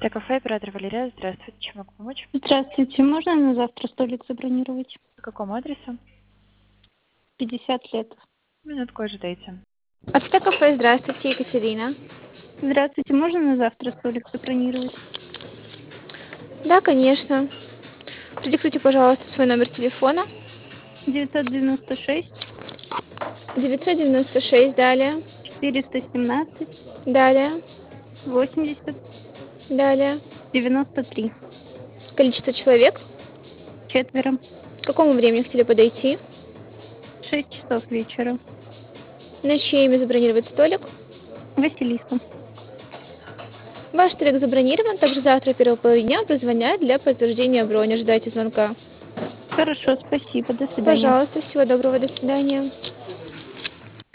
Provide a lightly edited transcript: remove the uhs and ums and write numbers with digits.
Кафе, оператор Валерия. Здравствуйте, чем могу помочь? Здравствуйте, можно на завтра столик забронировать? По какому адресу? 50 лет. Минутку ожидайте. Ацтек кафе, здравствуйте, Екатерина. Здравствуйте, можно на завтра столик забронировать? Да, конечно. Продиктуйте, пожалуйста, свой номер телефона. 996 996, далее. 417 Далее. 80 Далее. 93. Количество человек. 4. К какому времени хотели подойти? 6 часов вечера. На чье имя забронировать столик? Василиса. Ваш столик забронирован. Также завтра в первой половине дня прозвонят для подтверждения брони. Ожидайте звонка. Хорошо, спасибо, до свидания. Пожалуйста, всего доброго, до свидания.